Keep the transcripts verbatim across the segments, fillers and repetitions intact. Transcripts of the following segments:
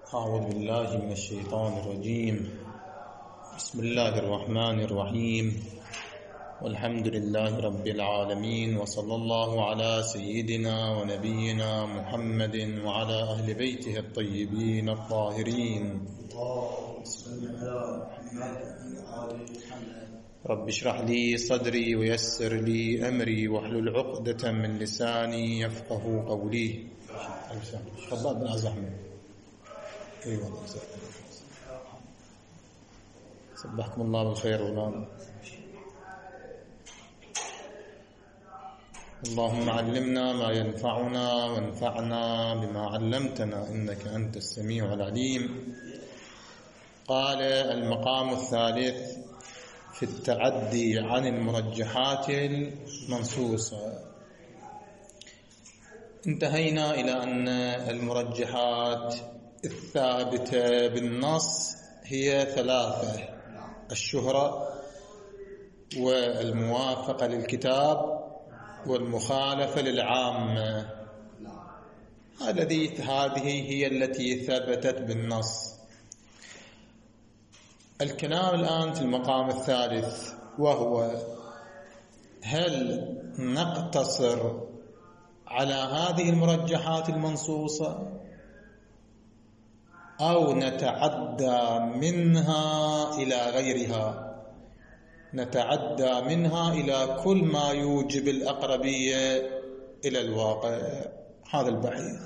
أعوذ بالله من الشيطان الرجيم. بسم الله الرحمن الرحيم، والحمد لله رب العالمين، وصلى الله على سيدنا ونبينا محمد وعلى أهل بيته الطيبين الطاهرين. رب اشرح لي صدري ويسر لي أمري واحلل عقدة من لساني يفقه قولي. تفضل بن أحمد. ايوه صبحكم الله بالخير والله. اللهم علمنا ما ينفعنا وانفعنا بما علمتنا إنك أنت السميع العليم. قال المقام الثالث في التعدي عن المرجحات المنصوصة. انتهينا إلى أن المرجحات الثابتة بالنص هي ثلاثة: الشهرة، والموافقة للكتاب، والمخالفة للعامة. هذه هي التي ثبتت بالنص. الكلام الآن في المقام الثالث، وهو هل نقتصر على هذه المرجحات المنصوصة أو نتعدى منها إلى غيرها، نتعدى منها إلى كل ما يوجب الأقربية إلى الواقع. هذا البحث.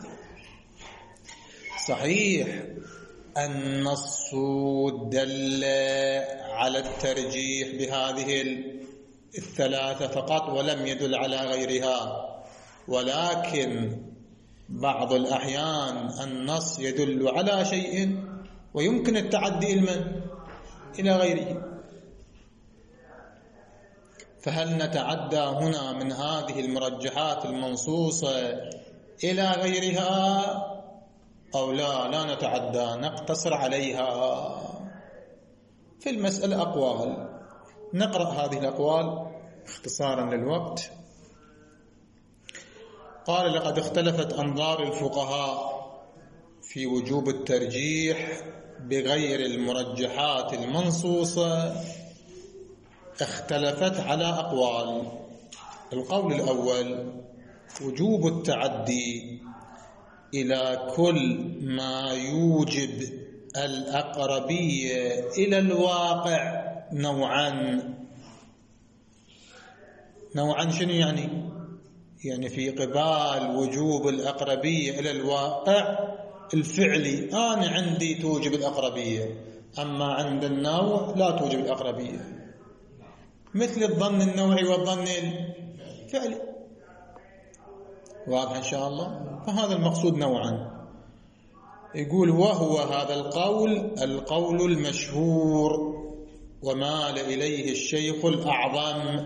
صحيح النص دل على الترجيح بهذه الثلاثة فقط ولم يدل على غيرها، ولكن بعض الأحيان النص يدل على شيء ويمكن التعدي إلى غيره. فهل نتعدى هنا من هذه المرجحات المنصوصة إلى غيرها أو لا لا نتعدى، نقتصر عليها؟ في المسألة أقوال، نقرأ هذه الأقوال اختصارا للوقت. قال: لقد اختلفت أنظار الفقهاء في وجوب الترجيح بغير المرجحات المنصوصة. اختلفت على أقوال. القول الأول: وجوب التعدي إلى كل ما يوجب الأقربية إلى الواقع نوعا. نوعا شنو يعني؟ يعني في قبال وجوب الأقربية إلى الواقع الفعلي أنا عندي توجب الأقربية، أما عند النوع لا توجب الأقربية، مثل الظن النوعي والظن الفعلي. واضح إن شاء الله؟ فهذا المقصود نوعا. يقول: وهو هذا القول القول المشهور ومال إليه الشيخ الأعظم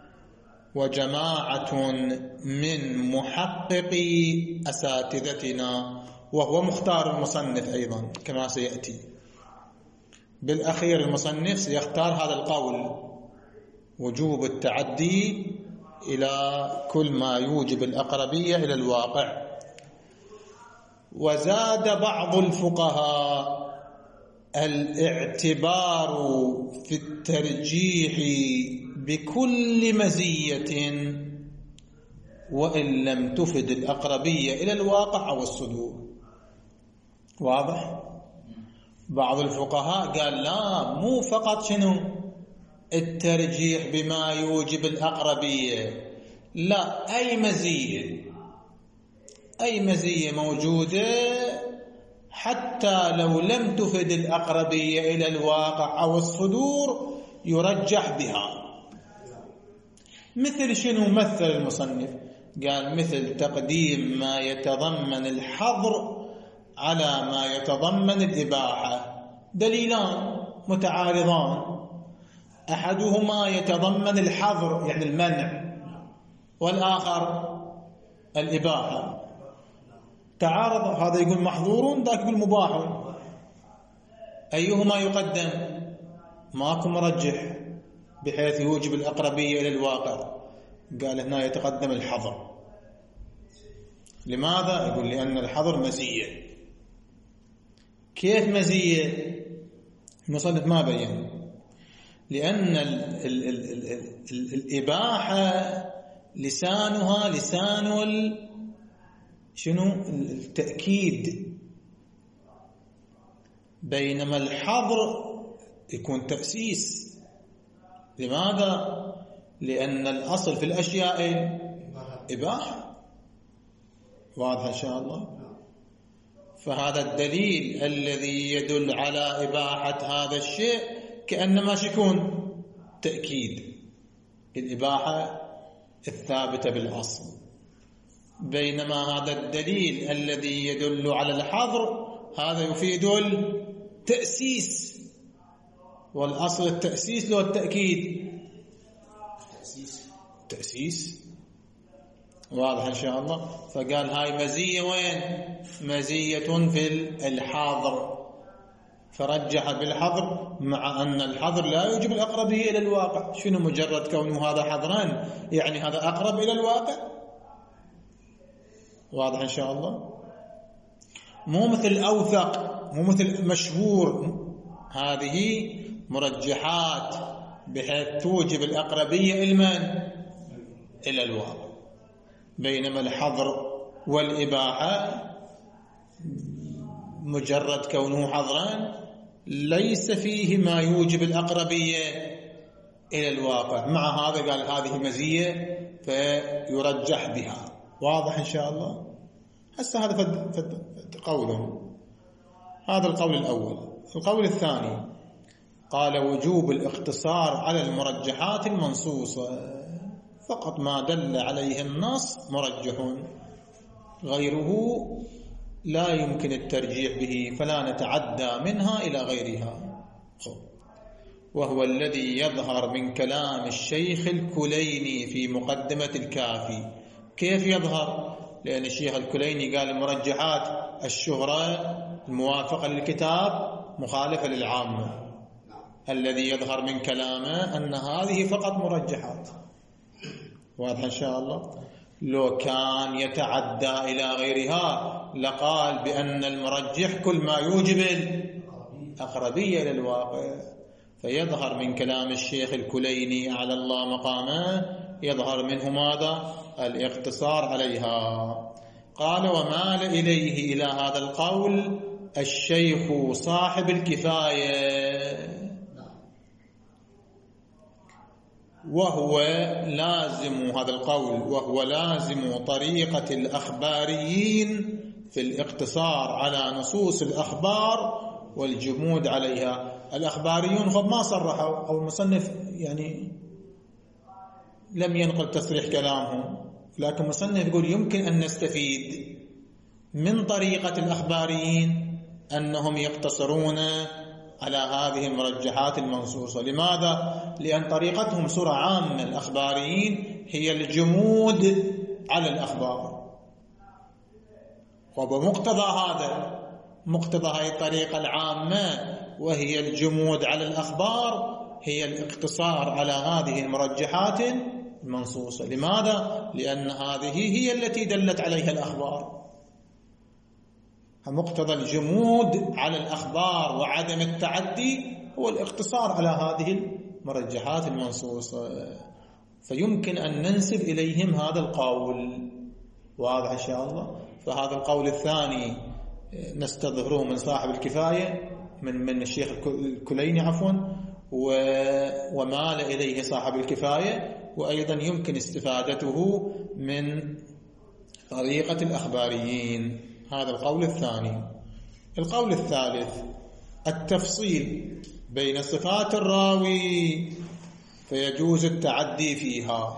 وجماعة من محققي أساتذتنا، وهو مختار المصنف أيضا كما سيأتي. بالأخير المصنف سيختار هذا القول: وجوب التعدي إلى كل ما يوجب الأقربية إلى الواقع. وزاد بعض الفقهاء الاعتبار في الترجيح بكل مزية وإن لم تفد الأقربية إلى الواقع أو الصدور. واضح؟ بعض الفقهاء قال لا، مو فقط شنو الترجيح بما يوجب الأقربية، لا، أي مزية أي مزية موجودة حتى لو لم تفد الأقربية إلى الواقع أو الصدور يرجح بها. مثل شنو؟ مثل المصنف قال: مثل تقديم ما يتضمن الحظر على ما يتضمن الإباحة. دليلان متعارضان، أحدهما يتضمن الحظر يعني المنع، والآخر الإباحة. تعارض، هذا يقول محظور ذاك يقول مباح، أيهما يقدم؟ ماكو مرجح بحيث يوجب الأقربية إلى الواقع. قال هنا يتقدم الحظر. لماذا؟ يقول لأن الحظر مزية. كيف مزية؟ المصنف ما بين، لأن ال ال ال ال ال الإباحة لسانها لسان شنو؟ التأكيد، بينما الحظر يكون تأسيس. لماذا؟ لأن الأصل في الأشياء إباحة. واضح إن شاء الله؟ فهذا الدليل الذي يدل على إباحة هذا الشيء كأنما يكون تأكيد الإباحة الثابتة بالأصل، بينما هذا الدليل الذي يدل على الحظر هذا يفيد التأسيس، والأصل التأسيس له التأكيد. تأسيس تأسيس واضح إن شاء الله. فقال هاي مزية، وين؟ مزية في الحاضر، فرجح بالحظر، مع أن الحظر لا يوجب الأقربية إلى الواقع. شنو مجرد كونه هذا حظران يعني هذا أقرب إلى الواقع؟ واضح إن شاء الله. مو مثل أوثق، مو مثل مشهور، هذه مرجحات بحيث توجب الأقربية إلمن إلى الواقع، بينما الحظر والإباحة مجرد كونه حظران ليس فيه ما يوجب الأقربية إلى الواقع. مع هذا قال هذه مزية فيرجح بها. واضح إن شاء الله. هسه هذا فد فد قولهم. هذا القول الأول. القول الثاني قال وجوب الاقتصار على المرجحات المنصوصة، فقط ما دل عليه النص مرجح، غيره لا يمكن الترجيح به، فلا نتعدى منها إلى غيرها. وهو الذي يظهر من كلام الشيخ الكليني في مقدمة الكافي. كيف يظهر؟ لأن الشيخ الكليني قال المرجحات الشهرة الموافقة للكتاب مخالفة للعامة. الذي يظهر من كلامه أن هذه فقط مرجحات. واضح إن شاء الله. لو كان يتعدى إلى غيرها لقال بأن المرجح كل ما يوجب الأقربية إلى الواقع. فيظهر من كلام الشيخ الكليني على الله مقامه، يظهر منه ماذا؟ الاقتصار عليها. قال ومال إليه إلى هذا القول الشيخ صاحب الكفاية، وهو لازم هذا القول وهو لازم طريقة الأخباريين في الاقتصار على نصوص الأخبار والجمود عليها. الأخباريون خب ما صرحوا، أو المصنف يعني لم ينقل تصريح كلامهم، لكن المصنف يقول يمكن أن نستفيد من طريقة الأخباريين أنهم يقتصرون على هذه المرجحات المنصوصة. لماذا؟ لأن طريقتهم صورة عامة الأخباريين هي الجمود على الأخبار، وبمقتضى هذا مقتضى هذه الطريقة العامة وهي الجمود على الأخبار هي الاقتصار على هذه المرجحات المنصوصة. لماذا؟ لأن هذه هي التي دلت عليها الأخبار. مقتضى الجمود على الأخبار وعدم التعدي هو الاقتصار على هذه المرجحات المنصوصة. فيمكن أن ننسب إليهم هذا القول. واضح إن شاء الله. فهذا القول الثاني نستظهره من صاحب الكفاية، من من الشيخ الكليني عفوا، ومال إليه صاحب الكفاية، وأيضا يمكن استفادته من طريقة الأخباريين. هذا القول الثاني. القول الثالث التفصيل بين صفات الراوي فيجوز التعدي فيها.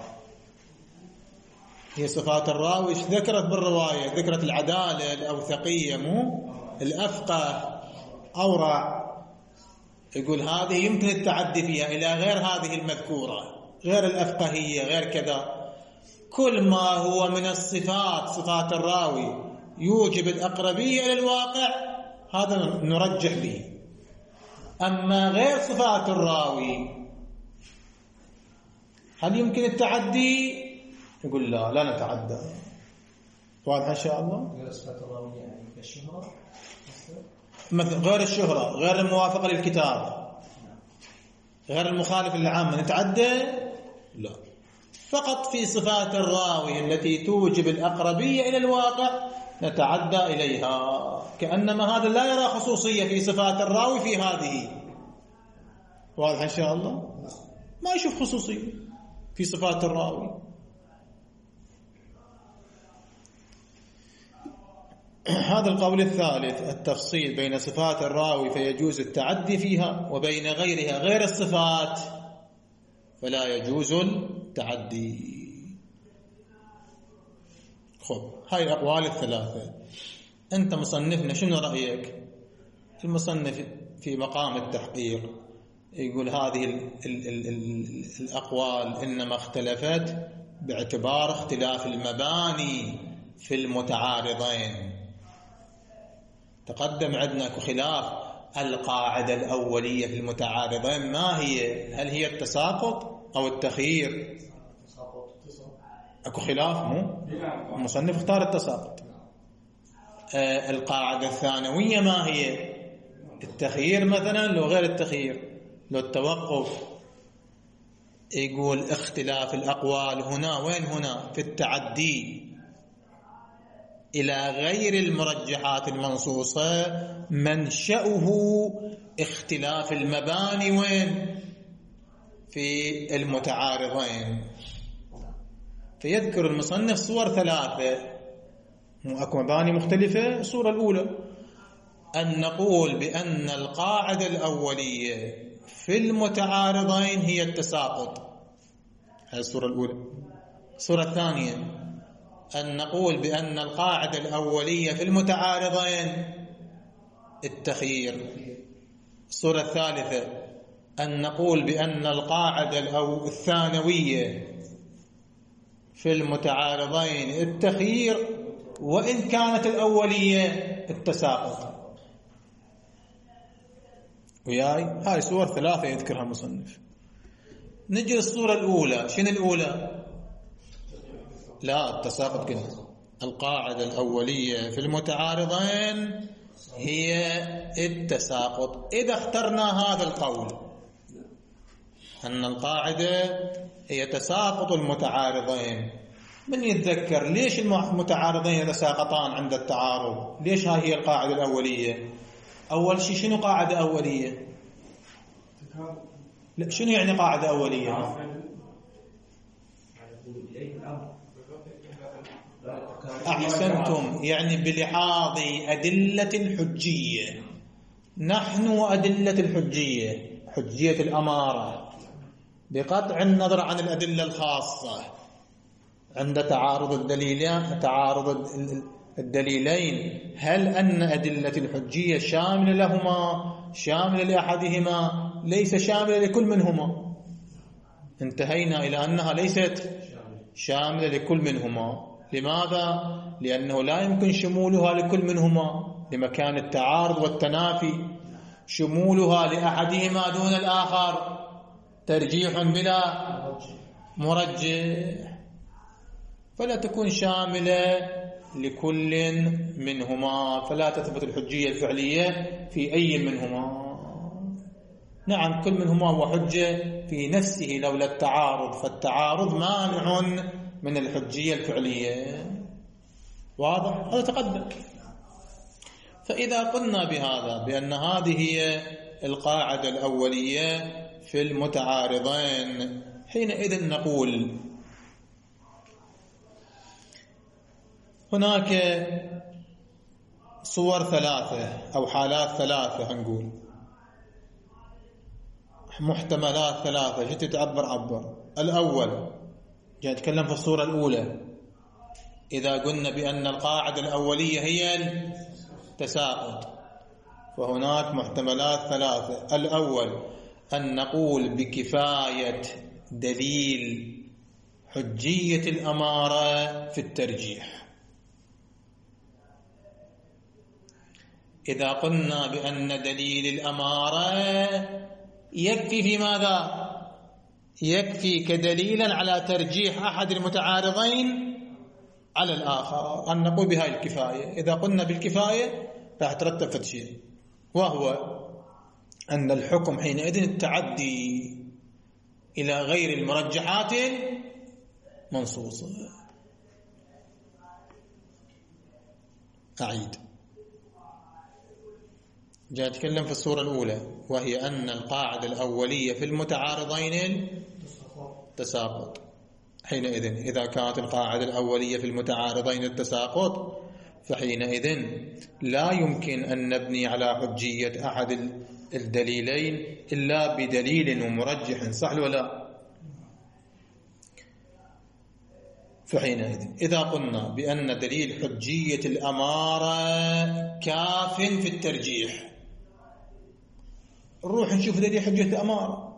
هي صفات الراوي ايش ذكرت بالرواية؟ ذكرت العدالة، الأوثقية، مو الأفقه، أورع. يقول هذه يمكن التعدي فيها إلى غير هذه المذكورة، غير الأفقهية، غير كذا. كل ما هو من الصفات صفات الراوي يوجب الأقربية إلى الواقع هذا نرجح به. أما غير صفات الراوي هل يمكن التعدي؟ يقول لا لا نتعدى. واضح إن شاء الله. غير صفات الراوي يعني كالشهرة. مثل غير الشهرة، غير الموافقة للكتاب، غير المخالف للعامة، نتعدى؟ لا، فقط في صفات الراوي التي توجب الأقربية إلى الواقع نتعدى إليها، كأنما هذا لا يرى خصوصية في صفات الراوي في هذه. واضح إن شاء الله؟ ما يشوف خصوصية في صفات الراوي. هذا القول الثالث، التفصيل بين صفات الراوي فيجوز التعدي فيها، وبين غيرها غير الصفات فلا يجوز التعدي. خب، هاي الأقوال الثلاثة. أنت مصنفنا شنو رأيك؟ المصنف في مقام التحقيق يقول هذه ال ال ال ال الأقوال إنما اختلفت باعتبار اختلاف المباني في المتعارضين. تقدم عندنا خلاف القاعدة الأولية في المتعارضين، ما هي؟ هل هي التساقط أو التخيير؟ أكو خلاف، مو المصنف اختار التساقط. آه القاعدة الثانوية ما هي؟ التخيير مثلا، لو غير التخيير، لو التوقف. يقول اختلاف الأقوال هنا، وين هنا؟ في التعدي إلى غير المرجحات المنصوصة، منشأه اختلاف المباني وين؟ في المتعارضين. فيذكر المصنف صور ثلاثة، أكو مباني مختلفة. الصورة الأولى أن نقول بأن القاعدة الأولية في المتعارضين هي التساقط، هذه الصورة الأولى. الصورة الثانية أن نقول بأن القاعدة الأولية في المتعارضين التخيير. الصورة الثالثة أن نقول بأن القاعدة الأو الثانوية في المتعارضين التخيير، وإن كانت الأولية التساقط. وياي هاي صور ثلاثة يذكرها المصنف. نجي الصورة الأولى، شنو الأولى؟ لا، التساقط كده. القاعدة الأولية في المتعارضين هي التساقط. إذا اخترنا هذا القول أن القاعدة هي تساقط المتعارضين، من يتذكر ليش المتعارضين يتساقطان عند التعارض؟ ليش هاي هي القاعدة الأولية؟ أول شيء شنو قاعدة أولية؟ لا، شنو يعني قاعدة أولية؟ أحسنتم، يعني بلحاظ أدلة الحجية. نحن أدلة الحجية، حجية الأمارة، بقطع النظر عن الأدلة الخاصة. عند تعارض الدليلين تعارض الدليلين هل أن أدلة الحجية شاملة لهما، شاملة لأحدهما، ليس شاملة لكل منهما؟ انتهينا إلى أنها ليست شاملة لكل منهما. لماذا؟ لأنه لا يمكن شمولها لكل منهما لمكان التعارض والتنافي. شمولها لأحدهما دون الآخر ترجيح بلا مرجح، فلا تكون شاملة لكل منهما، فلا تثبت الحجية الفعلية في أي منهما. نعم، كل منهما هو حجة في نفسه لولا التعارض، فالتعارض مانع من الحجية الفعلية. واضح؟ هذا تقدم. فإذا قلنا بهذا بأن هذه هي القاعدة الأولية في المتعارضين، حينئذ نقول هناك صور ثلاثة أو حالات ثلاثة، نقول محتملات ثلاثة. شو تتعبر عبر؟ الأول جاي نتكلم في الصورة الأولى، إذا قلنا بأن القاعدة الأولية هي التساقط، فهناك محتملات ثلاثة. الأول أن نقول بكفاية دليل حجية الأمارة في الترجيح. إذا قلنا بأن دليل الأمارة يكفي في ماذا؟ يكفي كدليلا على ترجيح أحد المتعارضين على الآخر، أن نقول بهاي الكفاية. إذا قلنا بالكفاية راح ترتب فتشين. وهو أن الحكم حينئذ التعدي إلى غير المرجحات المنصوصة. أعيد، جاء أتكلم في الصورة الأولى، وهي أن القاعدة الأولية في المتعارضين التساقط. حينئذ إذا كانت القاعدة الأولية في المتعارضين التساقط، فحينئذ لا يمكن أن نبني على حجية أحد الدليلين إلا بدليل ومرجح، صح ولا؟ فحينئذ إذا قلنا بأن دليل حجية الأمارة كاف في الترجيح، نروح نشوف دليل حجية الأمارة.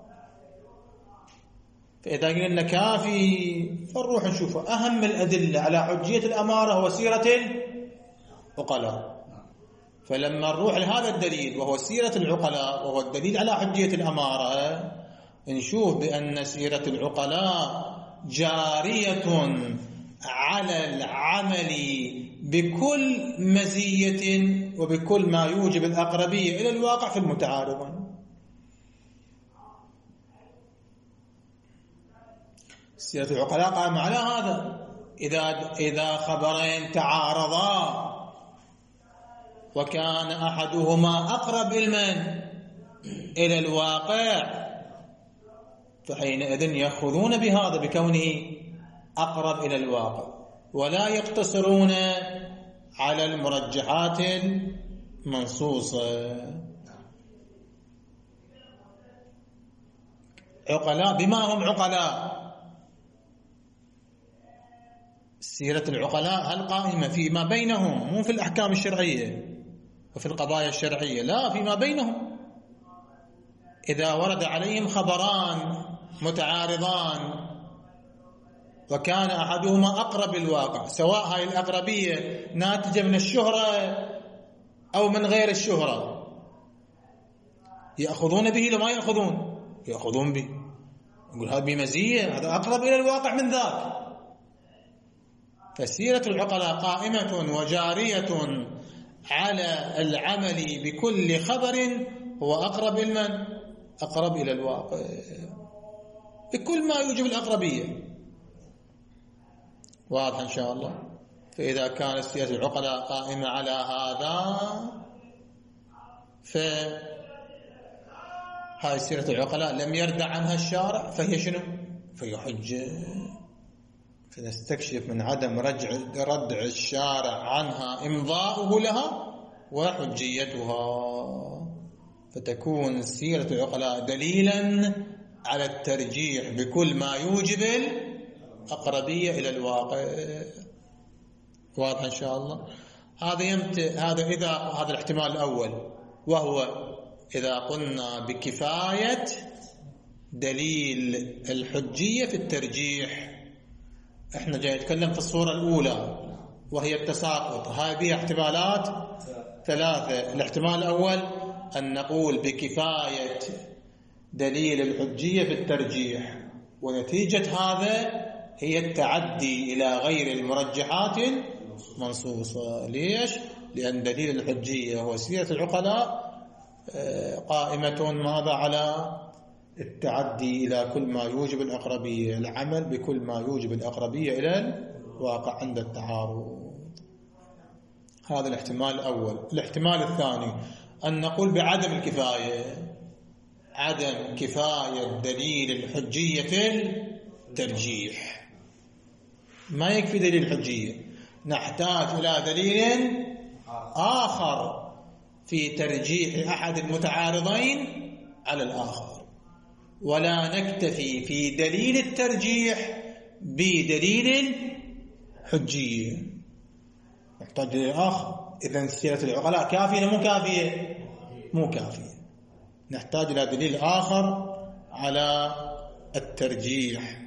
فإذا قلنا كافي فنروح نشوف أهم الأدلة على حجية الأمارة هو سيرة العقلاء. فلما نروح لهذا الدليل وهو سيرة العقلاء وهو الدليل على حجية الأمارة، نشوف بأن سيرة العقلاء جارية على العمل بكل مزية وبكل ما يوجب الأقربية إلى الواقع في المتعارضين. سيرة العقلاء قائمة على هذا. إذا إذا خبرين تعارضا وكان أحدهما أقرب علما إلى الواقع، فحينئذ يأخذون بهذا بكونه أقرب إلى الواقع، ولا يقتصرون على المرجحات المنصوصة. عقلاء، بما هم عقلاء؟ سيرة العقلاء هل قائمة فيما بينهم، مو في الأحكام الشرعية وفي القضايا الشرعية، لا، فيما بينهم. إذا ورد عليهم خبران متعارضان وكان أحدهما أقرب الواقع، سواء هاي الأقربية ناتجة من الشهرة أو من غير الشهرة، يأخذون به لما يأخذون يأخذون به، يقول هذا بمزية، هذا أقرب إلى الواقع من ذاك. فسيرة العقلاء قائمة وجارية على العمل بكل خبر هو أقرب المن أقرب إلى الواقع بكل ما يوجب الأقربية. واضح إن شاء الله. فإذا كانت سيرة العقلاء قائمة على هذا، فهذه سيرة العقلاء لم يردع عنها الشارع، فهي شنو؟ فهي حجة. فنستكشف من عدم رجع ردع الشارع عنها إمضاؤه لها وحجيتها، فتكون سيرة العقلاء دليلا على الترجيح بكل ما يوجب الأقربية إلى الواقع. واضح إن شاء الله. هذا يمت... هذا إذا هذا الاحتمال الأول، وهو إذا قلنا بكفاية دليل الحجية في الترجيح. احنا جاي نتكلم في الصورة الأولى وهي التساقط، هذه احتمالات ثلاثة. الاحتمال الأول أن نقول بكفاية دليل الحجية في الترجيح، ونتيجة هذا هي التعدي إلى غير المرجحات منصوصة. ليش؟ لأن دليل الحجية هو سيرة العقلاء قائمة ماذا؟ على التعدي إلى كل ما يوجب الأقربية، العمل بكل ما يوجب الأقربية إلى الواقع عند التعارض. هذا الاحتمال الأول. الاحتمال الثاني أن نقول بعدم الكفاية، عدم كفاية دليل الحجية في الترجيح. ما يكفي دليل الحجية، نحتاج إلى دليل آخر في ترجيح أحد المتعارضين على الآخر، ولا نكتفي في دليل الترجيح بدليل حجية، نحتاج دليل آخر. إذن سيرة العقلاء كافية مو كافية؟ مو كافية، نحتاج إلى دليل آخر على الترجيح.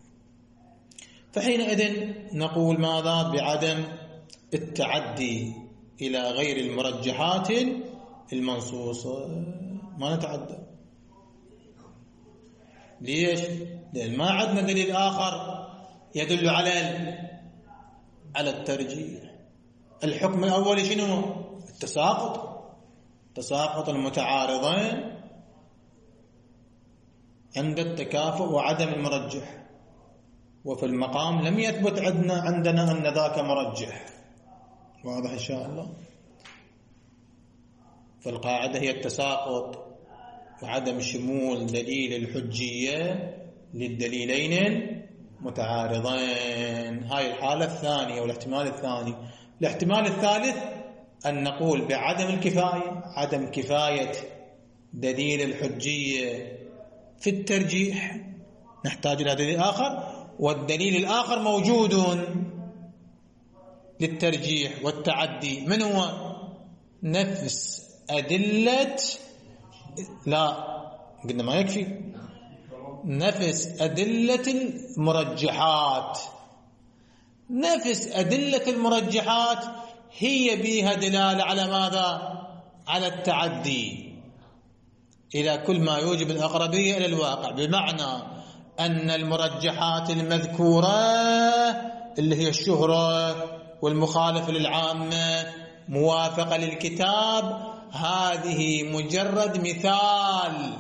فحينئذ نقول ماذا؟ بعدم التعدي إلى غير المرجحات المنصوصة، ما نتعدى. ليش؟ لأن ما عندنا دليل آخر يدل على على الترجيح. الحكم الأول شنو؟ التساقط. تساقط المتعارضين عند التكافؤ وعدم المرجح، وفي المقام لم يثبت عندنا عندنا أن ذاك مرجح. واضح إن شاء الله؟ فالقاعدة هي التساقط وعدم شمول دليل الحجية للدليلين المتعارضين. هاي الحالة الثانية والاحتمال الثاني. الاحتمال الثالث أن نقول بعدم الكفاية، عدم كفاية دليل الحجية في الترجيح، نحتاج إلى دليل آخر، والدليل الآخر موجود للترجيح والتعدي. من هو؟ نفس أدلة، لا قلنا ما يكفي، نفس أدلة المرجحات. نفس أدلة المرجحات هي بها دلالة على ماذا؟ على التعدي إلى كل ما يوجب الأقربية إلى الواقع، بمعنى أن المرجحات المذكورة اللي هي الشهرة والمخالفة للعامة موافقة للكتاب، هذه مجرد مثال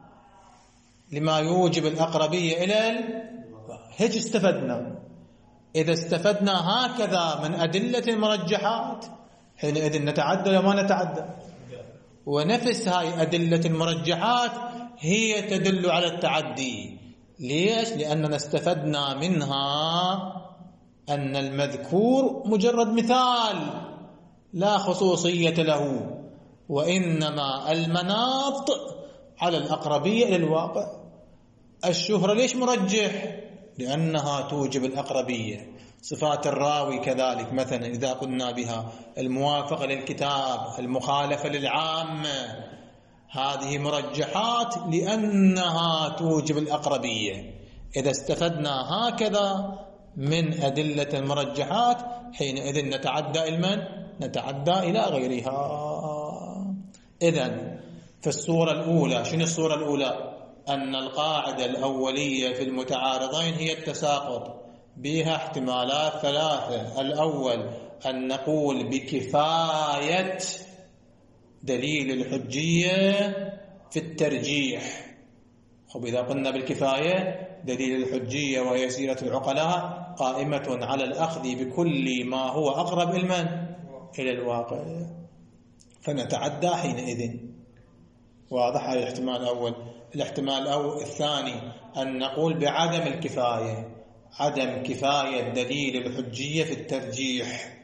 لما يوجب الأقربية إلى الواقع. هيك استفدنا. إذا استفدنا هكذا من أدلة المرجحات حينئذ نتعدى وما نتعدى. ونفس هاي أدلة المرجحات هي تدل على التعدي. ليش؟ لأننا استفدنا منها أن المذكور مجرد مثال لا خصوصية له، وإنما المناط على الأقربية إلى الواقع. الشهرة ليش مرجح؟ لأنها توجب الأقربية. صفات الراوي كذلك، مثلا إذا قلنا بها الموافقة للكتاب، المخالفة للعامة، هذه مرجحات لأنها توجب الأقربية. إذا استفدنا هكذا من أدلة المرجحات حينئذ نتعدى المن نتعدى إلى غيرها. إذن في الصورة الأولى، شنو الصورة الأولى؟ أن القاعدة الأولية في المتعارضين هي التساقط، بها احتمالات ثلاثة. الأول أن نقول بكفاية دليل الحجية في الترجيح. خب إذا قلنا بالكفاية، دليل الحجية وهي سيرة العقلاء قائمة على الأخذ بكل ما هو أقرب المن إلى الواقع، فنتعدى حينئذ. واضح؟ هذا الاحتمال الأول. الاحتمال الأول الثاني أن نقول بعدم الكفاية، عدم كفاية دليل الحجية في الترجيح،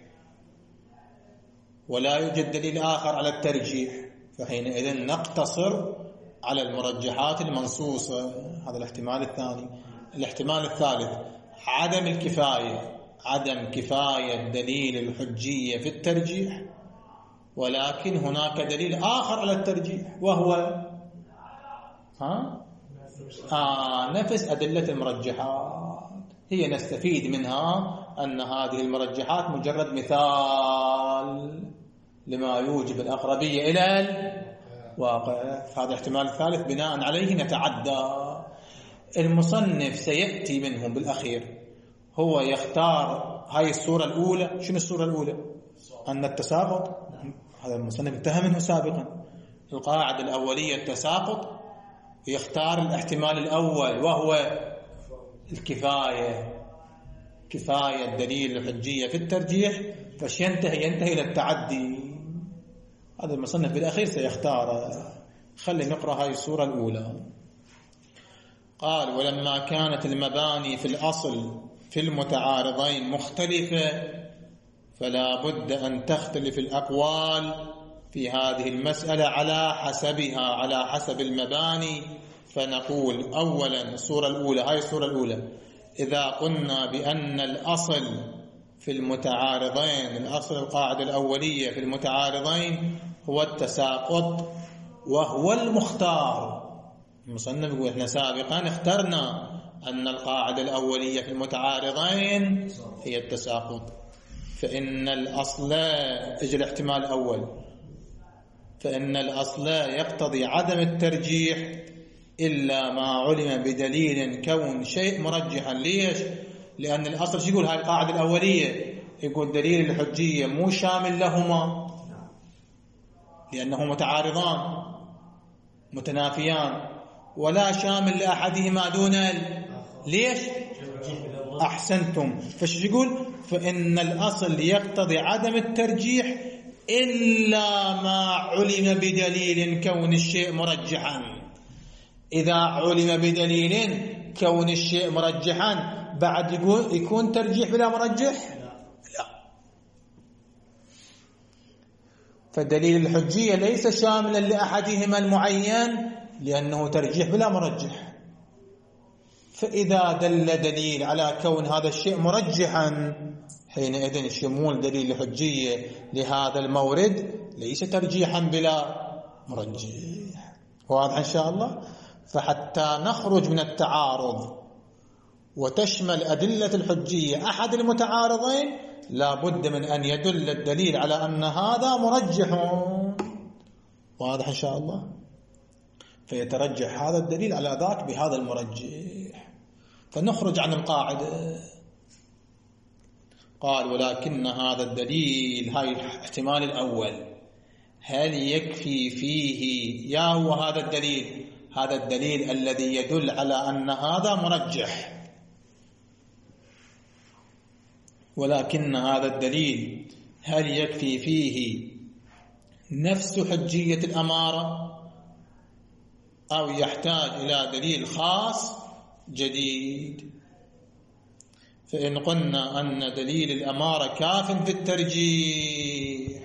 ولا يوجد دليل آخر على الترجيح، فحينئذ نقتصر على المرجحات المنصوصة. هذا الاحتمال الثاني. الاحتمال الثالث عدم الكفاية، عدم كفاية دليل الحجية في الترجيح، ولكن هناك دليل آخر على الترجيح، وهو ها؟ آه نفس أدلة المرجحات، هي نستفيد منها أن هذه المرجحات مجرد مثال لما يوجب الأقربية إلى الواقع. هذا الاحتمال الثالث بناء عليه نتعدى. المصنف سيأتي منهم بالأخير، هو يختار هاي الصورة الأولى. شنو الصورة الأولى؟ أن التساقط، هذا المصنف انتهى منه سابقا. القاعدة الأولية التساقط، يختار الاحتمال الأول وهو الكفاية، كفاية دليل الحجية في الترجيح، فش ينتهي ينتهي إلى التعدي. هذا المصنف بالأخير سيختار. خلي نقرأ هاي الصورة الأولى. قال: ولما كانت المباني في الأصل في المتعارضين مختلفة، فلا بد أن تختلف الأقوال في هذه المسألة على حسبها، على حسب المباني. فنقول أولا الصورة الأولى، هاي الصورة الأولى، إذا قلنا بأن الأصل في المتعارضين، الأصل القاعدة الأولية في المتعارضين هو التساقط وهو المختار. المصنف يقول احنا سابقا اخترنا أن القاعدة الأولية في المتعارضين هي التساقط، فإن الأصل اجى الاحتمال الأول، فإن الأصل يقتضي عدم الترجيح إلا ما علم بدليل كون شيء مرجحا. ليش؟ لأن الأصل شو يقول؟ هاي القاعدة الأولية يقول دليل الحجية مو شامل لهما، لأنه متعارضان متنافيان، ولا شامل لأحدهما دون ال... ليش؟ أحسنتم. فش يقول؟ فإن الأصل يقتضي عدم الترجيح إلا ما علم بدليل كون الشيء مرجحا. إذا علم بدليل كون الشيء مرجحا بعد يقول يكون ترجيح بلا مرجح؟ لا. فدليل الحجية ليس شاملا لأحدهما المعين لأنه ترجيح بلا مرجح. فإذا دل دليل على كون هذا الشيء مرجحا حينئذ شمول دليل الحجية لهذا المورد ليس ترجيحا بلا مرجح. واضح إن شاء الله؟ فحتى نخرج من التعارض وتشمل أدلة الحجية أحد المتعارضين لا بد من أن يدل الدليل على أن هذا مرجح. واضح إن شاء الله؟ فيترجح هذا الدليل على ذاك بهذا المرجح، فنخرج عن القاعدة. قال ولكن هذا الدليل، هاي الاحتمال الأول، هل يكفي فيه يا هو هذا الدليل هذا الدليل الذي يدل على أن هذا مرجح، ولكن هذا الدليل هل يكفي فيه نفس حجية الأمارة أو يحتاج إلى دليل خاص جديد؟ فإن قلنا أن دليل الأمارة كاف في الترجيح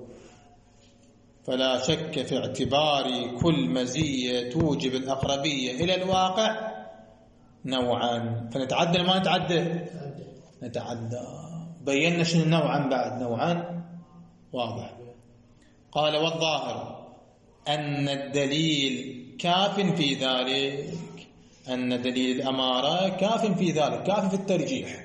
فلا شك في اعتبار كل مزية توجب الأقربية إلى الواقع نوعا. فنتعدى ما نتعدى؟ نتعدى. بينا شنو نوعا بعد نوعا واضح. قال والظاهر أن الدليل كاف في ذلك، أن دليل الأمارة كاف في ذلك، كاف في الترجيح،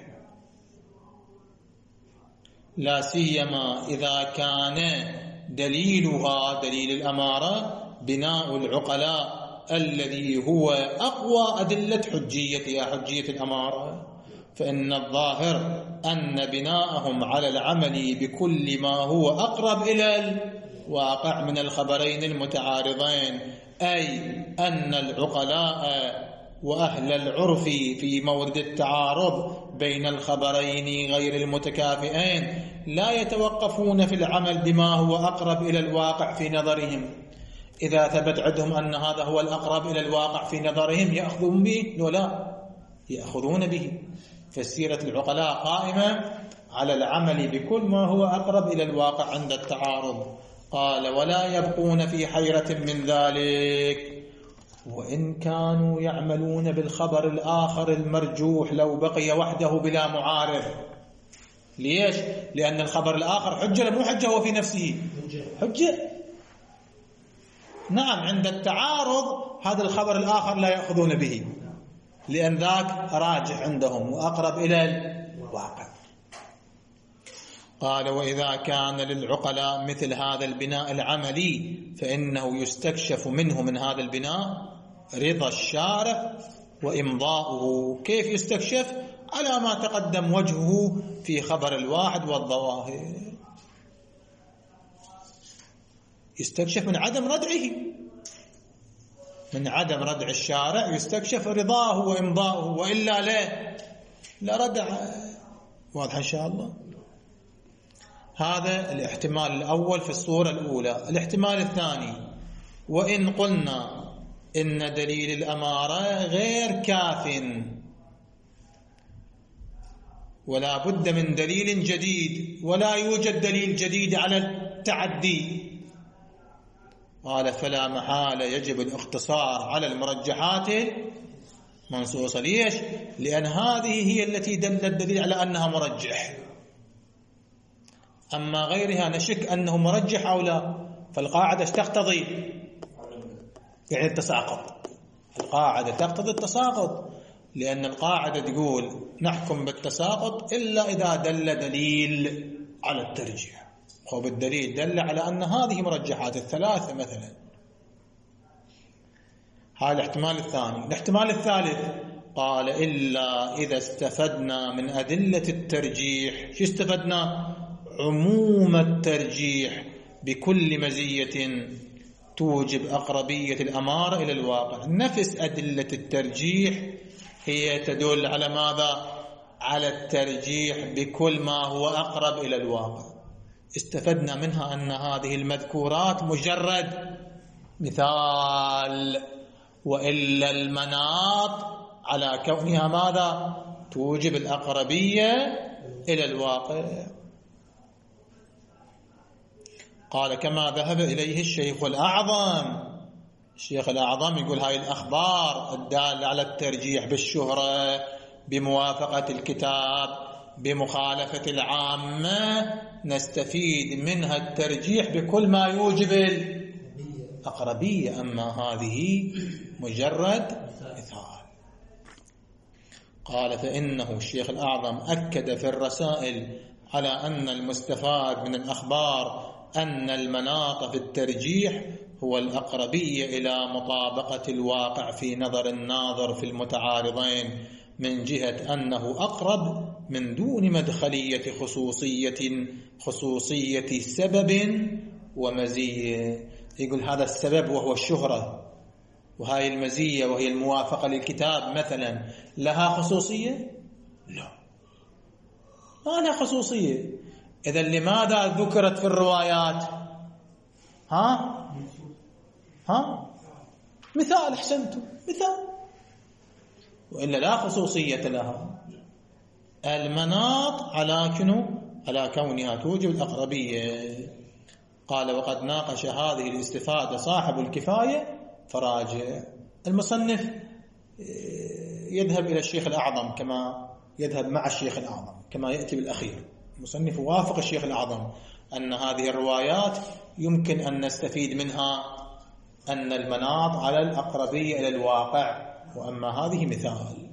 لا سيما إذا كان دليلها دليل الأمارة بناء العقلاء الذي هو أقوى أدلة حجية حجية الأمارة. فإن الظاهر أن بناءهم على العمل بكل ما هو أقرب إلى الواقع من الخبرين المتعارضين، أي أن العقلاء وأهل العرف في مورد التعارض بين الخبرين غير المتكافئين لا يتوقفون في العمل بما هو أقرب إلى الواقع في نظرهم. إذا ثبت عندهم أن هذا هو الأقرب إلى الواقع في نظرهم يأخذون به ولا يأخذون به. فسيرة العقلاء قائمة على العمل بكل ما هو أقرب إلى الواقع عند التعارض. قال ولا يبقون في حيرة من ذلك وإن كانوا يعملون بالخبر الآخر المرجوح لو بقي وحده بلا معارض. ليش؟ لأن الخبر الآخر حجة لا مو حجة هو في نفسه حجة. نعم عند التعارض هذا الخبر الآخر لا يأخذون به لأن ذاك راجح عندهم وأقرب إلى الواقع. قال وإذا كان للعقلاء مثل هذا البناء العملي فإنه يستكشف منه من هذا البناء رضا الشارع وإمضاؤه. كيف يستكشف؟ على ما تقدم وجهه في خبر الواحد والظواهر. يستكشف من عدم ردعه، من عدم ردع الشارع يستكشف رضاه وإمضاؤه، وإلا لا لا ردع. واضح إن شاء الله؟ هذا الاحتمال الأول في الصورة الأولى. الاحتمال الثاني وإن قلنا إن دليل الأمارة غير كاف ولا بد من دليل جديد ولا يوجد دليل جديد على التعدي، قال فلا محالة يجب الاقتصار على المرجحات منصوصة. ليش؟ لأن هذه هي التي دل الدليل على أنها مرجح، أما غيرها نشك أنه مرجح أو لا. فالقاعدة تقتضي يعني التساقط، القاعدة تقتضي التساقط، لأن القاعدة تقول نحكم بالتساقط إلا إذا دل دليل على الترجيح. خب الدليل دل على أن هذه مرجحات الثلاثة مثلا. هذا الاحتمال الثاني. الاحتمال الثالث قال إلا إذا استفدنا من أدلة الترجيح. شو استفدنا؟ عموم الترجيح بكل مزية توجب أقربية الأمارة إلى الواقع. نفس أدلة الترجيح هي تدل على ماذا؟ على الترجيح بكل ما هو أقرب إلى الواقع. استفدنا منها أن هذه المذكورات مجرد مثال، وإلا المناط على كونها ماذا؟ توجب الأقربية إلى الواقع. قال كما ذهب إليه الشيخ الأعظم. الشيخ الأعظم يقول هاي الأخبار الدالة على الترجيح بالشهرة، بموافقة الكتاب، بمخالفة العامة، نستفيد منها الترجيح بكل ما يوجب الأقربية، أما هذه مجرد مثال. قال فإنه الشيخ الأعظم أكد في الرسائل على أن المستفاد من الأخبار أن المناط في الترجيح هو الأقربية إلى مطابقة الواقع في نظر الناظر في المتعارضين، من جهة أنه أقرب من دون مدخلية خصوصية خصوصية سبب ومزية. يقول هذا السبب وهو الشهرة، وهاي المزية وهي الموافقة للكتاب مثلا، لها خصوصية؟ لا، ما لها خصوصية. إذا لماذا ذكرت في الروايات؟ ها ها مثال، أحسنتم، مثال، وإلا لا خصوصية لها. المناط على كنو على كونها توجب الأقربية. قال وقد ناقش هذه الاستفادة صاحب الكفاية فراجع. المصنف يذهب إلى الشيخ الأعظم كما يذهب مع الشيخ الأعظم كما يأتي بالأخير. المصنف وافق الشيخ الأعظم أن هذه الروايات يمكن أن نستفيد منها أن المناط على الأقربية إلى الواقع، وأما هذه مثال.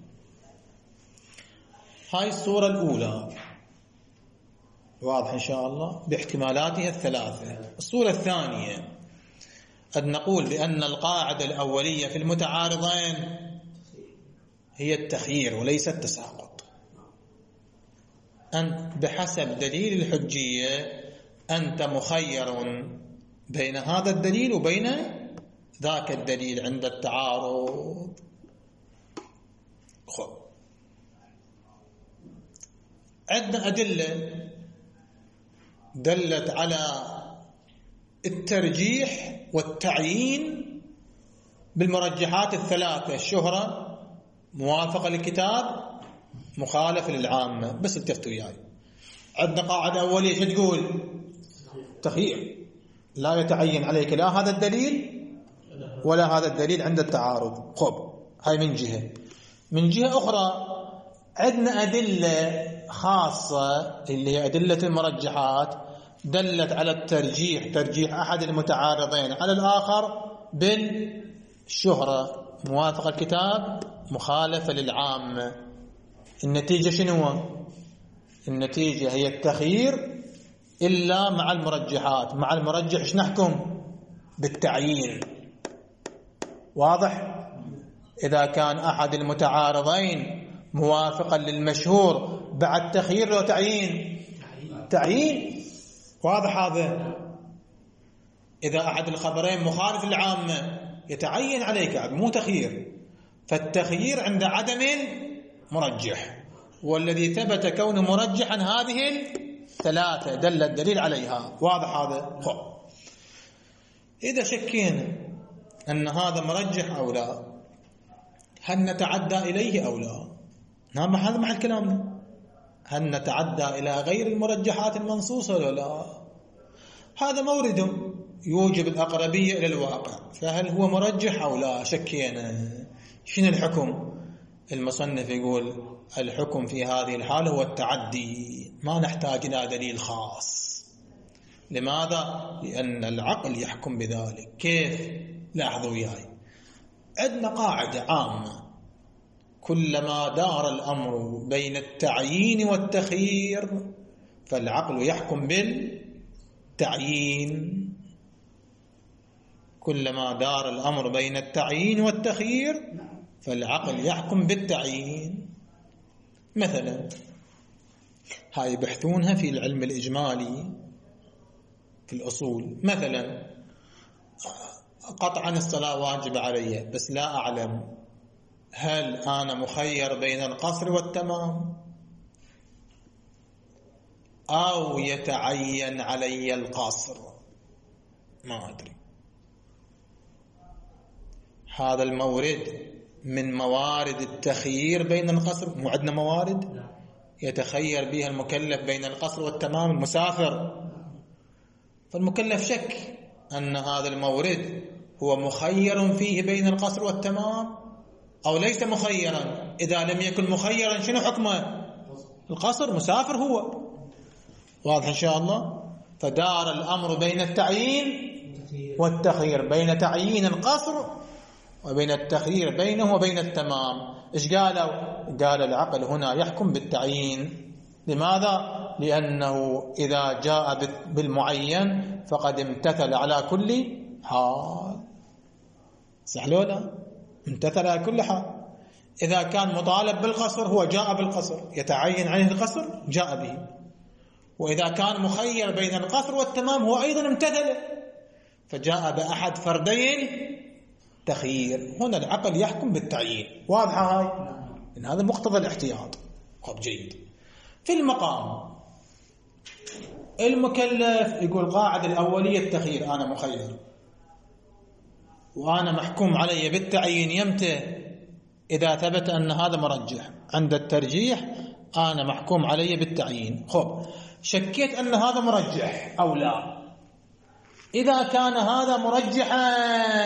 هاي الصورة الأولى واضح إن شاء الله باحتمالاتها الثلاثة. الصورة الثانية قد نقول بأن القاعدة الأولية في المتعارضين هي التخيير وليس التساقط. أنت بحسب دليل الحجية أنت مخير بين هذا الدليل وبين ذاك الدليل عند التعارض. خب عندنا أدلة دلت على الترجيح والتعيين بالمرجحات الثلاثة: الشهرة، موافقة للكتاب، مخالفة للعامة. بس اتفقوا وياي، عندنا قاعدة أولية شو تقول؟ تخيير، لا يتعين عليك لا هذا الدليل ولا هذا الدليل عند التعارض. خب هاي من جهة. من جهة أخرى عندنا أدلة خاصة اللي هي أدلة المرجحات دلت على الترجيح، ترجيح أحد المتعارضين على الآخر بالشهرة، موافقة الكتاب، مخالفة للعامة. النتيجة شنو؟ النتيجة هي التخيير إلا مع المرجحات. مع المرجح ايش نحكم؟ بالتعيين. واضح؟ إذا كان أحد المتعارضين موافقا للمشهور بعد تخيير لو تعيين تعيين. واضح هذا؟ إذا أحد الخبرين مخالف للعامة يتعين عليك مو تخيير. فالتخيير عند عدم مرجح، والذي ثبت كونه مرجحا هذه الثلاثة دل الدليل عليها. واضح هذا؟ خب إذا شكينا أن هذا مرجح أو لا، هل نتعدى إليه أو لا؟ نعم، هذا محل كلامنا. هل نتعدى إلى غير المرجحات المنصوصة ولا لا؟ هذا مورد يوجب الأقربية إلى الواقع، فهل هو مرجح أو لا؟ شكينا. شنو الحكم؟ المصنف يقول الحكم في هذه الحالة هو التعدي، ما نحتاج إلى دليل خاص. لماذا؟ لأن العقل يحكم بذلك. كيف؟ لاحظوا وياي، عندنا قاعدة عامة: كلما دار الأمر بين التعيين والتخيير فالعقل يحكم بالتعيين. كلما دار الأمر بين التعيين والتخيير فالعقل يحكم بالتعيين. مثلا هاي بحثونها في العلم الإجمالي، في الأصول. مثلا قطعا الصلاة واجب علي، بس لا أعلم هل أنا مخير بين القصر والتمام أو يتعين علي القصر، ما أدري. هذا المورد من موارد التخيير بين القصر. مو عندنا موارد يتخير بها المكلف بين القصر والتمام، المسافر. فالمكلف شك أن هذا المورد هو مخير فيه بين القصر والتمام أو ليس مخيرا. إذا لم يكن مخيرا شنو حكمه؟ القصر، مسافر هو. واضح إن شاء الله. فدار الأمر بين التعيين والتخيير، بين تعيين القصر وبين التخيير بينه وبين التمام. إيش قالوا؟ قال العقل هنا يحكم بالتعيين. لماذا؟ لأنه إذا جاء بالمعين فقد امتثل على كل حال. صح لو لا؟ امتثل على كل حال. إذا كان مطالب بالقصر هو جاء بالقصر، يتعين عليه القصر جاء به. وإذا كان مخير بين القصر والتمام هو أيضا امتثل، فجاء بأحد فردين تخيير. هنا العقل يحكم بالتعيين. واضحة هاي؟ إن هذا مقتضى الاحتياط. طب جيد. في المقام المكلف يقول قاعدة الأولية التخيير، أنا مخير وأنا محكوم علي بالتعيين. يمتى؟ إذا ثبت أن هذا مرجح. عند الترجيح أنا محكوم علي بالتعيين. خب شكيت أن هذا مرجح أو لا. إذا كان هذا مرجحا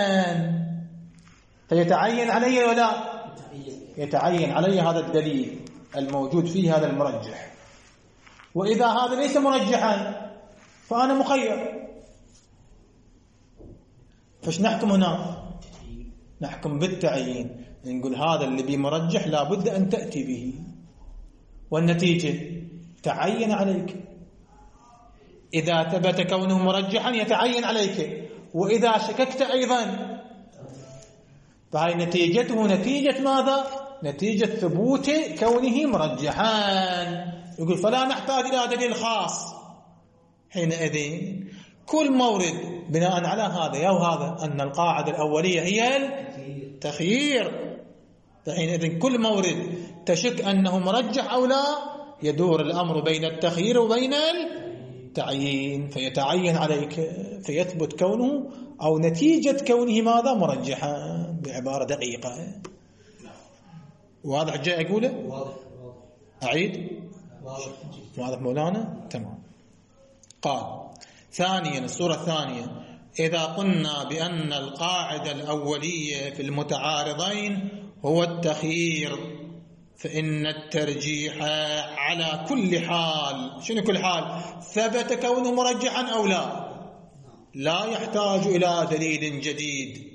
فيتعين علي ولا يتعين علي هذا الدليل الموجود فيه هذا المرجح. وإذا هذا ليس مرجحا فأنا مخير. فايش نحكم هنا؟ نحكم بالتعيين. نقول هذا اللي بمرجح لا بد أن تأتي به، والنتيجة تعين عليك. إذا ثبت كونه مرجحا يتعين عليك، وإذا شككت أيضا فهي نتيجته نتيجة ماذا؟ نتيجة ثبوت كونه مرجحا. يقول فلا نحتاج إلى دليل خاص. حينئذ كل مورد بناء على هذا أو هذا أن القاعدة الأولية هي التخيير. فحينئذ كل مورد تشك أنه مرجح أو لا يدور الأمر بين التخيير وبين التعيين، فيتعين عليك فيثبت كونه أو نتيجة كونه ماذا؟ مرجحا، بعبارة دقيقة. واضح جاء أقوله؟ واضح. أعيد؟ واضح. واضح مولانا؟ تمام. قال ثانيا، الصورة الثانية، إذا قلنا بأن القاعدة الأولية في المتعارضين هو التخيير فإن الترجيح على كل حال. شنو كل حال؟ ثبت كونه مرجحا أو لا، لا يحتاج إلى دليل جديد.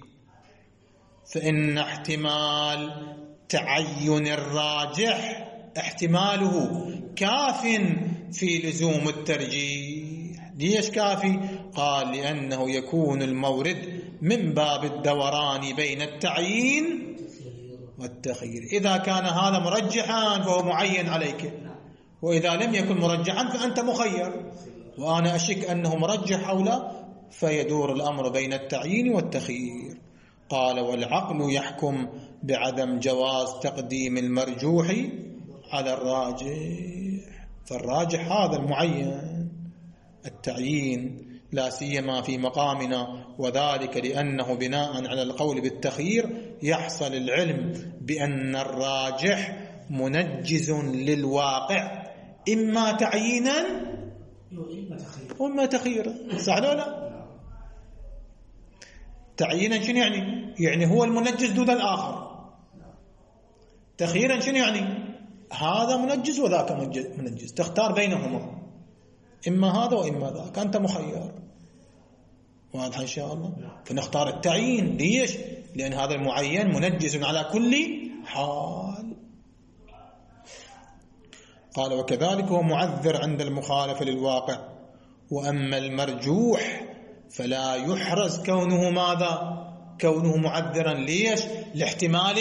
فإن احتمال تعين الراجح احتماله كاف في لزوم الترجيح. ليش كافي؟ قال لأنه يكون المورد من باب الدوران بين التعيين والتخيير. إذا كان هذا مرجحا فهو معين عليك، وإذا لم يكن مرجحا فأنت مخير، وأنا أشك أنه مرجح أو لا، فيدور الأمر بين التعيين والتخيير. قال والعقل يحكم بعدم جواز تقديم المرجوح على الراجح. فالراجح هذا المعين التعيين، لا سيما في مقامنا، وذلك لأنه بناء على القول بالتخيير يحصل العلم بأن الراجح منجز للواقع إما تعيينا وإما تخييرا. صح ولا لا؟ تعيينا شنو يعني؟ يعني هو المنجز دون الآخر. تخييرا شنو يعني؟ هذا منجز وذاك منجز، تختار بينهما، إما هذا وإما ذاك، أنت مخير. واضح إن شاء الله. فنختار التعيين. ليش؟ لأن هذا المعين منجز على كل حال. قال وكذلك هو معذر عند المخالفة للواقع. وأما المرجوح فلا يحرز كونه ماذا؟ كونه معذرا. ليش؟ لاحتمال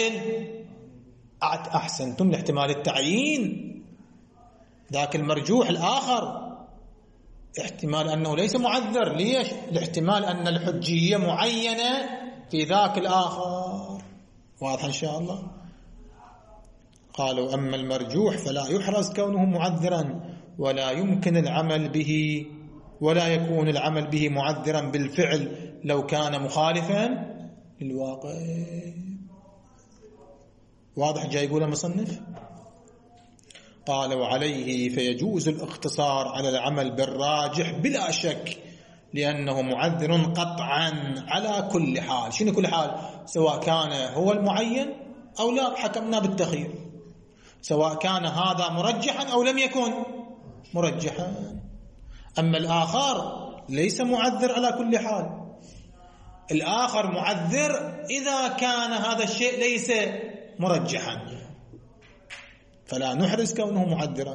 أحسنتم لاحتمال التعيين، ذاك المرجوح الآخر احتمال أنه ليس معذر. ليش؟ الاحتمال أن الحجية معينة في ذاك الآخر. واضح إن شاء الله. قالوا أما المرجوح فلا يحرز كونه معذرا ولا يمكن العمل به، ولا يكون العمل به معذرا بالفعل لو كان مخالفا للواقع. واضح جاي يقول المصنف؟ قالوا عليه فيجوز الاقتصار على العمل بالراجح بلا شك لأنه معذر قطعا على كل حال. شنو كل حال؟ سواء كان هو المعين أو لا، حكمنا بالتخيير، سواء كان هذا مرجحا أو لم يكن مرجحا. أما الآخر ليس معذر على كل حال، الآخر معذر إذا كان هذا الشيء ليس مرجحا، فلا نحرز كونه معذرا.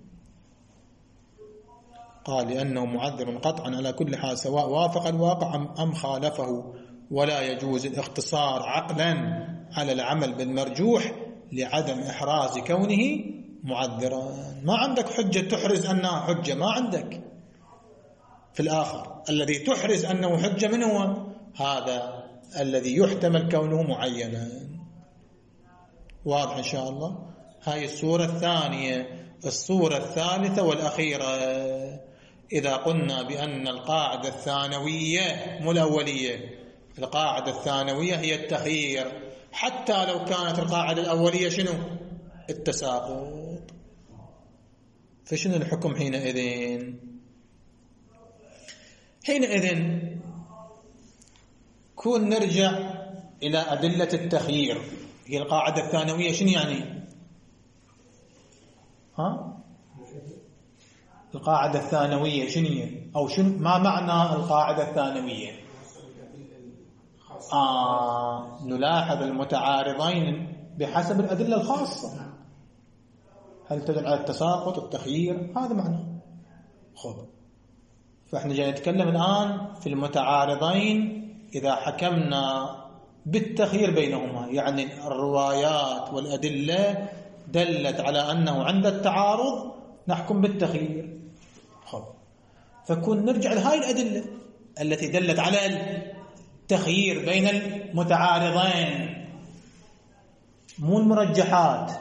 قال لأنه معذر قطعا على كل حال سواء وافق الواقع أم خالفه، ولا يجوز الاختصار عقلا على العمل بالمرجوح لعدم إحراز كونه معذرا. ما عندك حجة تحرز أنها حجة، ما عندك في الآخر. الذي تحرز أنه حجة من هو؟ هذا الذي يحتمل كونه معينا. واضح إن شاء الله. هاي الصورة الثانية. الصورة الثالثة والأخيرة، إذا قلنا بأن القاعدة الثانوية مو الأولية، القاعدة الثانوية هي التخيير، حتى لو كانت القاعدة الأولية شنو؟ التساقط. فشنو الحكم حينئذ؟ حينئذ كون نرجع إلى أدلة التخيير. هي القاعدة الثانوية شنو يعني؟ ها؟ القاعدة الثانوية شنو هي؟ أو شنو ما معنى القاعدة الثانوية؟ آه نلاحظ المتعارضين بحسب الأدلة الخاصة. هل تدل على التساقط التخيير؟ هذا معناه. خب فإحنا جاي نتكلم الآن في المتعارضين إذا حكمنا بالتخيير بينهما، يعني الروايات والأدلة دلت على أنه عند التعارض نحكم بالتخيير. خب فكون نرجع لهاي الأدلة التي دلت على التخيير بين المتعارضين، مو المرجحات.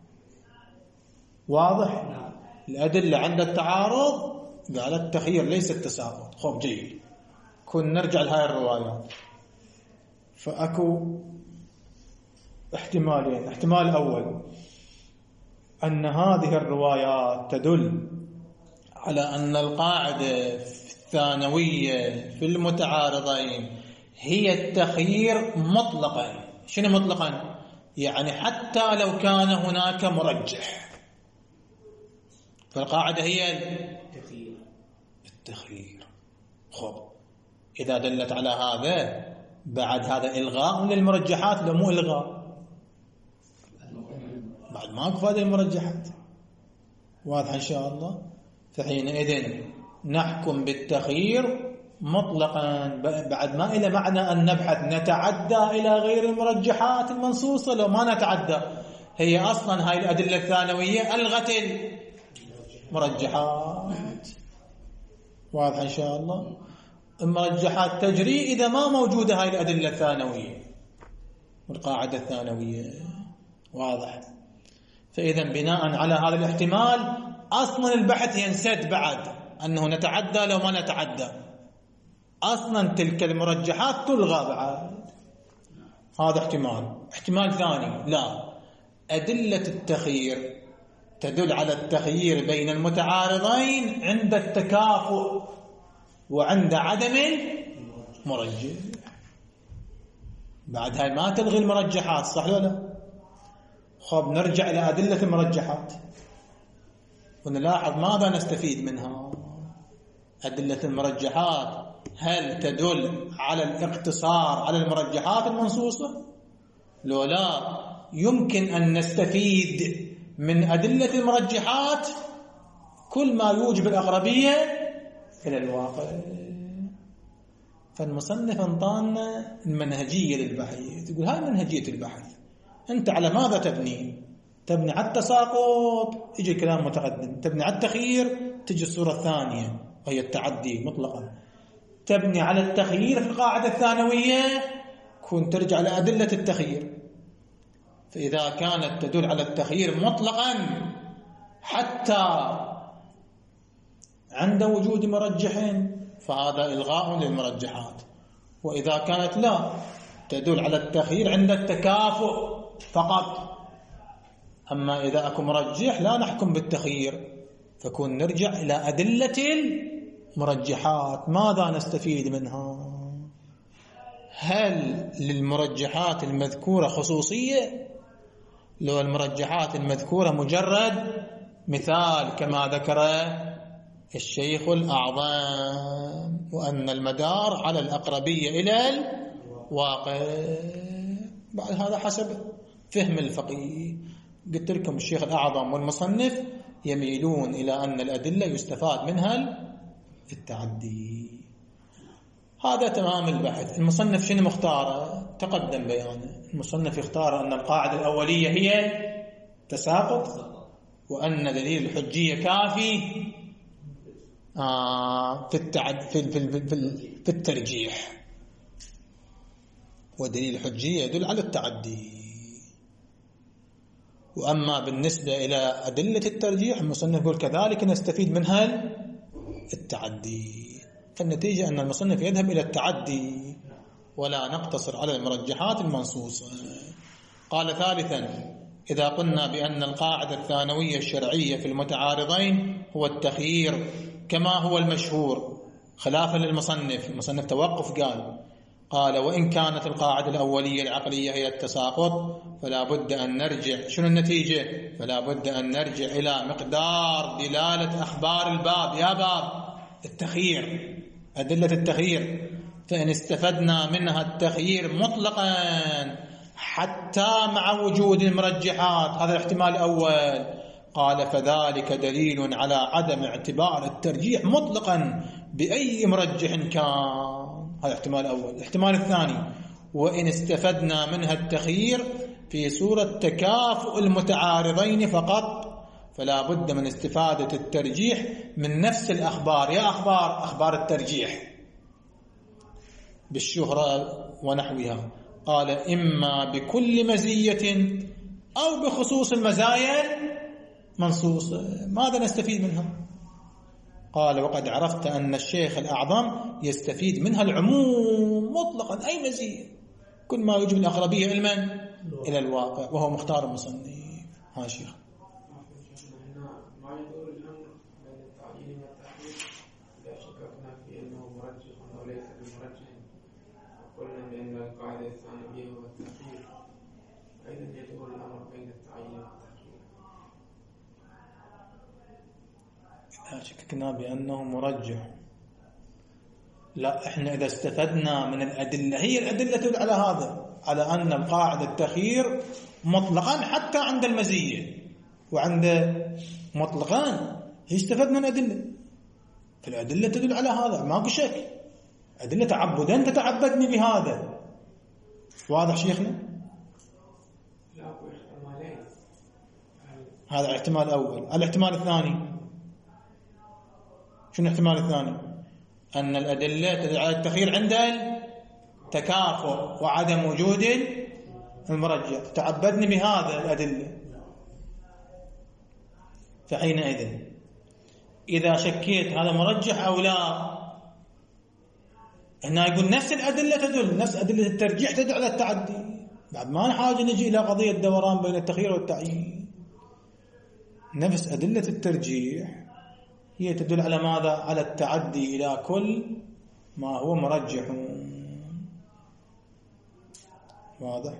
واضح؟ الأدلة عند التعارض قال التخيير ليس التساقط. خب جيد. كون نرجع لهاي الروايات، فأكو احتمالين. احتمال أول أن هذه الروايات تدل على أن القاعدة الثانوية في المتعارضين هي التخيير مطلقا. شنو مطلقا؟ يعني حتى لو كان هناك مرجح، فالقاعدة هي التخيير. التخيير. خب إذا دلت على هذا بعد هذا إلغاء للمرجحات لو مو إلغاء؟ بعد ما أكو هذه المرجحات. واضح إن شاء الله. فحينئذ نحكم بالتخيير مطلقا، بعد ما إلى معنى أن نبحث نتعدى إلى غير المرجحات المنصوصة. لو ما نتعدى، هي أصلا هاي الأدلة الثانوية ألغت المرجحات. واضح إن شاء الله. المرجحات تجري إذا ما موجودة هاي الأدلة الثانوية والقاعدة الثانوية. واضح. فإذا بناء على هذا الاحتمال أصلا البحث ينسد بعد أنه نتعدى لو ما نتعدى، أصلا تلك المرجحات تلغى بعد. هذا احتمال. احتمال ثاني، لا، أدلة التخيير تدل على التخيير بين المتعارضين عند التكافؤ وعند عدم المرجح. بعد هاي ما تلغي المرجحات، صح ولا لا؟ خب نرجع إلى أدلة المرجحات ونلاحظ ماذا نستفيد منها. أدلة المرجحات هل تدل على الاقتصار على المرجحات المنصوصة؟ لو لا، يمكن أن نستفيد من أدلة المرجحات كل ما يوجب الأقربية إلى الواقع. فالمصنف انطانا المنهجية للبحث. تقول هاي منهجية البحث. أنت على ماذا تبني؟ تبني على التساقط، يجي كلام متقدم. تبني على التخيير، تجي الصورة الثانية وهي التعدي مطلقا، تبني على التخيير في القاعدة الثانوية كون ترجع لأدلة التخيير. فإذا كانت تدل على التخيير مطلقا حتى عند وجود مرجحين فهذا إلغاء للمرجحات، وإذا كانت لا تدل على التخيير عند التكافؤ فقط. أما إذا أكو مرجح لا نحكم بالتخيير، فكون نرجع إلى أدلة المرجحات. ماذا نستفيد منها؟ هل للمرجحات المذكورة خصوصية؟ لو المرجحات المذكورة مجرد مثال كما ذكر الشيخ الأعظم، وأن المدار على الأقربية إلى الواقع. بعد هذا حسب فهم الفقيه. قلت لكم الشيخ الأعظم والمصنف يميلون إلى أن الأدلة يستفاد منها التعدي. هذا تمام البحث. المصنف شنو مختاره؟ تقدم بيانه. المصنف اختار أن القاعدة الأولية هي تساقط، وأن دليل الحجية كافي آه في التعد في في في, في الترجيح، ودليل الحجية يدل على التعدي. وأما بالنسبة إلى أدلة الترجيح المصنف يقول كذلك نستفيد منها التعدي. فالنتيجة أن المصنف يذهب إلى التعدي ولا نقتصر على المرجحات المنصوصة. قال ثالثا: إذا قلنا بأن القاعدة الثانوية الشرعية في المتعارضين هو التخيير كما هو المشهور خلافا للمصنف، المصنف توقف قال قال وإن كانت القاعدة الأولية العقلية هي التساقط فلا بد أن نرجع. شنو النتيجة؟ فلا بد أن نرجع إلى مقدار دلالة أخبار الباب. يا باب التخيير، أدلة التخيير، فإن استفدنا منها التخيير مطلقا حتى مع وجود المرجحات، هذا الاحتمال الأول، قال فذلك دليل على عدم اعتبار الترجيح مطلقا بأي مرجح كان. هذا الاحتمال الأول. الاحتمال الثاني: وإن استفدنا منها التخيير في صورة تكافؤ المتعارضين فقط فلا بد من استفادة الترجيح من نفس الأخبار. يا أخبار أخبار الترجيح بالشهرة ونحوها. قال إما بكل مزية أو بخصوص المزايا منصوصة. ماذا نستفيد منها؟ قال وقد عرفت أن الشيخ الأعظم يستفيد منها العموم مطلقا، أي مزية، كل ما يجب الأقربية علما إلى الواقع، وهو مختار المصنف. ها شيخ ما يدور الأمر بين التعيين والتحقيق إذا شككنا في أنه مرجح أو ليس بمرجح، وقلنا بأن القاعدة الثانوية هو التخيير، أيضا يدور الأمر بين التعيين والتحقيق. إذا شككنا بأنه مرجح، لا، إحنا إذا استفدنا من الأدلة، هي الأدلة تدل على هذا، على أن القاعدة التخيير مطلقا حتى عند المزية، وعند مطلقان يستفاد من أدلة، فالأدلة تدل على هذا، ماكو شك. أدلة تعبدا تتعبدني بهذا. واضح شيخنا؟ لا أكو احتمالين. هذا الاحتمال الأول. الاحتمال الثاني شنو الاحتمال الثاني؟ أن الأدلة تدل على التخيير عند التكافؤ وعدم وجود المرجح، تعبدني بهذا الأدلة. فحينئذ إذا شكيت هذا مرجح أو لا، هنا يقول نفس الأدلة تدل، نفس أدلة الترجيح تدل على التعدي. بعد ما نحاجة نجي إلى قضية دوران بين التخيير والتعيين. نفس أدلة الترجيح هي تدل على ماذا؟ على التعدي إلى كل ما هو مرجح. واضح؟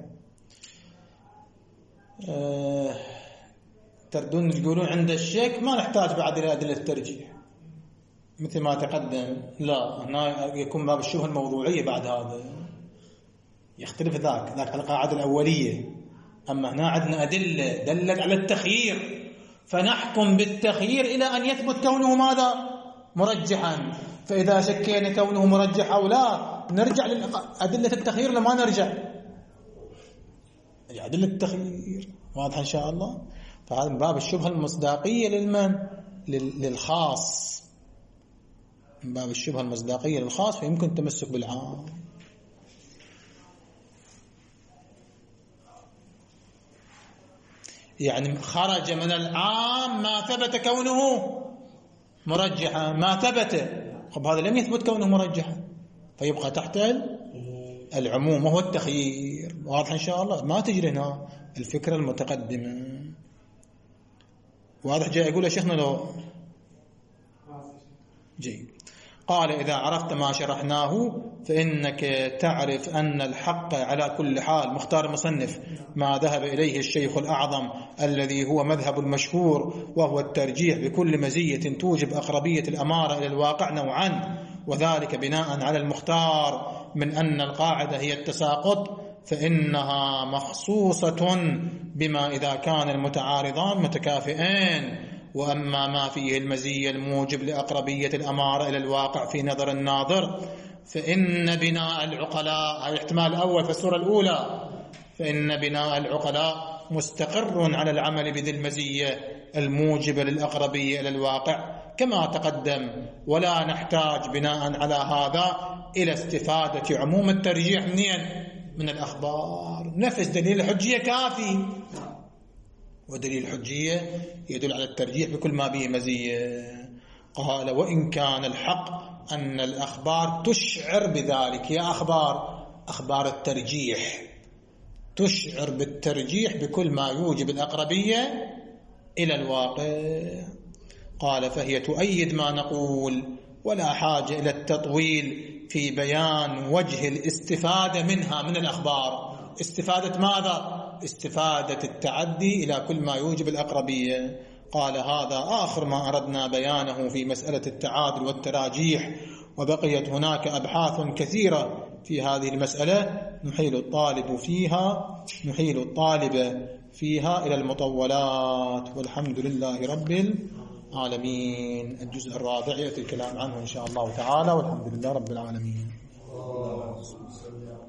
أه تردون تقولون عند الشك ما نحتاج بعد إلى أدلة الترجيح مثل ما تقدم. لا، هنا يكون باب الشبهة الموضوعية، بعد هذا يختلف ذاك ذاك القاعدة الأولية. أما هنا عندنا أدلة دلت على التخيير، فنحكم بالتخيير إلى أن يثبت كونه ماذا؟ مرجحا. فإذا شكينا كونه مرجح أو لا نرجع لأدلة التخيير لما نرجع أدلة التخيير. واضح إن شاء الله؟ فهذا باب الشبهة المصداقية للمن؟ للخاص. من باب الشبهة المصداقية للخاص فيمكن التمسك بالعام. يعني خرج من العام ما ثبت كونه مرجحا، ما ثبت، طب هذا لم يثبت كونه مرجحا فيبقى تحت العموم وهو التخيير. واضح إن شاء الله؟ ما تجري هنا الفكرة المتقدمة. واضح؟ جاي يقول يا شيخنا لو جيد. قال إذا عرفت ما شرحناه فإنك تعرف أن الحق على كل حال. مختار المصنف ما ذهب إليه الشيخ الأعظم الذي هو مذهب المشهور، وهو الترجيح بكل مزية توجب أقربية الأمارة إلى الواقع نوعا، وذلك بناء على المختار من أن القاعدة هي التساقط، فإنها مخصوصة بما إذا كان المتعارضان متكافئين. وأما ما فيه المزية الموجب لأقربية الأمارة إلى الواقع في نظر الناظر فإن بناء العقلاء، هذا الاحتمال الأول في السورة الأولى، فإن بناء العقلاء مستقر على العمل بذي المزية الموجبة للأقربية إلى الواقع كما تقدم، ولا نحتاج بناء على هذا إلى استفادة عموم الترجيح منين؟ من الأخبار. نفس دليل الحجية كافي، ودليل الحجية يدل على الترجيح بكل ما به مزية. قال وإن كان الحق أن الأخبار تشعر بذلك. يا أخبار أخبار الترجيح تشعر بالترجيح بكل ما يوجب الأقربية إلى الواقع. قال فهي تؤيد ما نقول، ولا حاجة إلى التطويل في بيان وجه الاستفادة منها من الأخبار. استفادة ماذا؟ استفادة التعدي إلى كل ما يوجب الأقربية. قال هذا آخر ما أردنا بيانه في مسألة التعادل والتراجيح، وبقيت هناك أبحاث كثيرة في هذه المسألة نحيل الطالب فيها نحيل الطالب فيها إلى المطولات، والحمد لله رب العالمين. الجزء الرابع يأتي الكلام عنه إن شاء الله تعالى، والحمد لله رب العالمين.